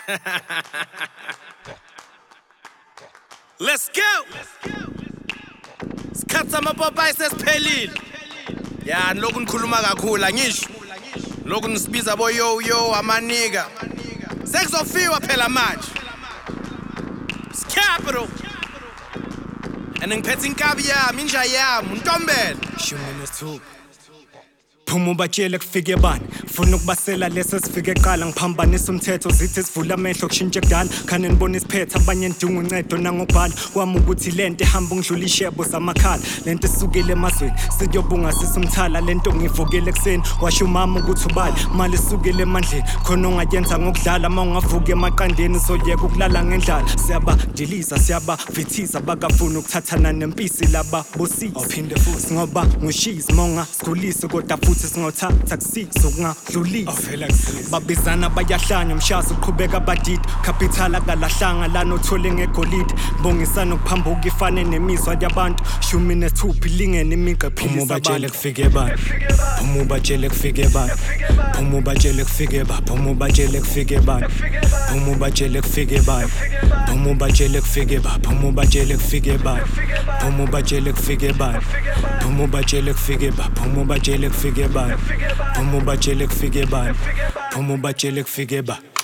Let's go. Sikhathi samapopayi sesiphelile. Ya lokhu nikhuluma kakhulu angisho. Lokhu nisibiza boyo amaniga. Sekuzofiwa phela manje. It's capital. Ngiphethe inkabi yami, inja yami, untombela. Shumene phuma ubatshele kufike bani funa ukubasela lesa sifike eqala ngiphambanisa umthetho zithi sivula amehlo kushintshe kudala khane nibona isiphethe abanye ndinga uncedo nangokubhala kwami ukuthi lento ihamba ngidlula ishebo zamakhala lento isukile emazweni siyobunga sisumthala lento ngivukile ekseni washo umama ukuthi ubali mali isukile emandleni khona ungayenza ngokudlala mawungavuka emaqandeni soyeka ukulala ngendlala siyabadiliza siyabavithisa bakafuna ukuthathana nempisi laba bosisi ophinde futhi ngoba ngushizi monga sikhulise kodwa futhi singothatha kusisa kungadlulisa babizana bayahlanya umshazi uqhubeka badidi capital akalahlanga lana uthole ngegolide bongisana ukuphambuka ifane nemizwa yabantu 10 ilingene imigqa philisa abantu kufike bani phuma ubatshele kufike bani phuma ubatshele kufike bani phuma ubatshele kufike bani phuma ubatshele kufike bani phuma ubatshele kufike bani phuma ubatshele kufike bani phuma ubatshele kufike bani phuma ubatshele kufike bani phuma ubatshele kufike bani phuma ubatshele kufike bani phuma ubatshele kufike bani